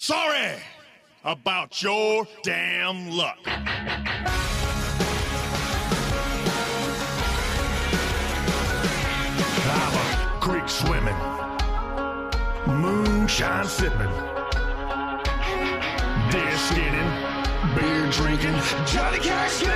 sorry about your damn luck. I'm a creek swimming, moonshine sipping, deer skinning, beer drinking, Johnny Cash